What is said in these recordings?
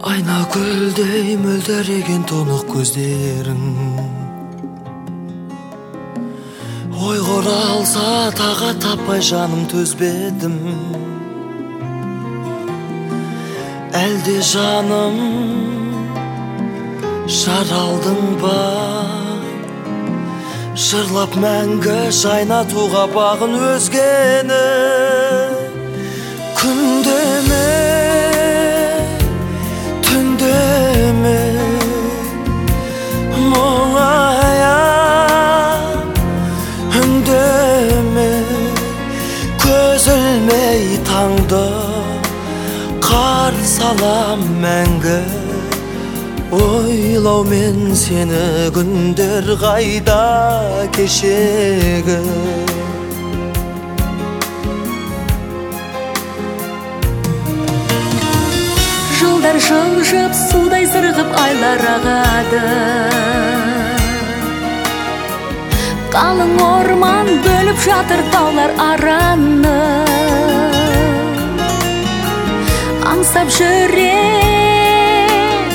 Айна гүлдей мөлдіреген тұнық көздерің Ойғыр алса таға таппай жаным төзбедім Әлде жаным жаралдың ба Жырлап мәңгі жайнатуға бағын өзгені Күндеме түндеме мұңая үндеме көз ілмей таңды қарсы алам мәңгі ойлаумен сені күндер қайда кешегі Жылдар жылжып, судай сырғып айлар ағады Қалың орман бөліп жатыр таулар араны Аңсап жүрек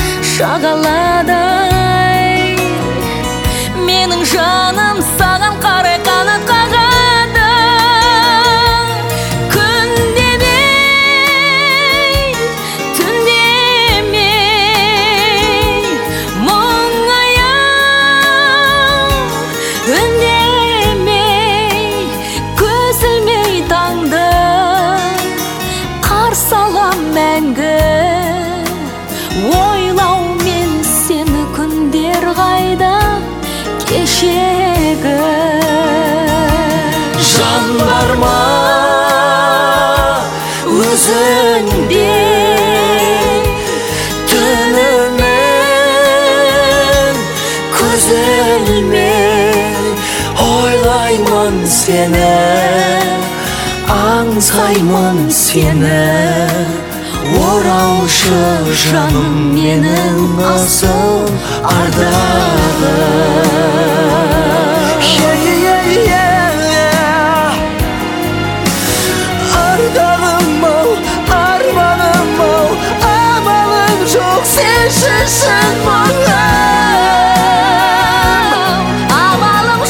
шағаладай Менің жаным саған қарай қанат қағады Ойлаумен сені күндер қайда кешегі Жан бар ма өзіңде түнімен көз ілмей ойлаймын сені аңсаймын сені оралшы жаным менің асыл ардағым Ардағым-ау, арманым-ау амалым жоқ сеншісін мұңым Амалым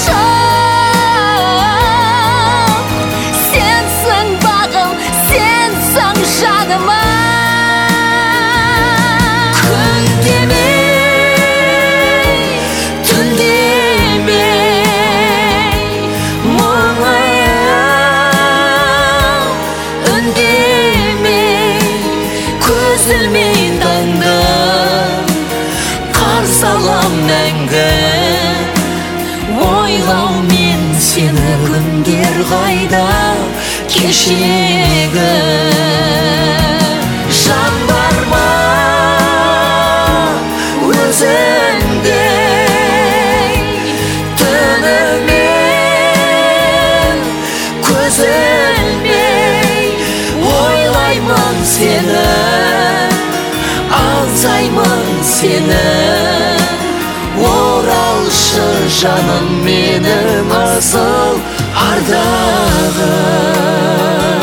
жоқ сенсің бағым сенсің жаным Үзілмей таңды қарсы алам мәңгі ойлаумен сені күндер қайда кешегі Жан бар ма өзіңде түнімен көз ілмей ойлаймын сені аңсаймын сені оралшы жаным менің асыл ардағым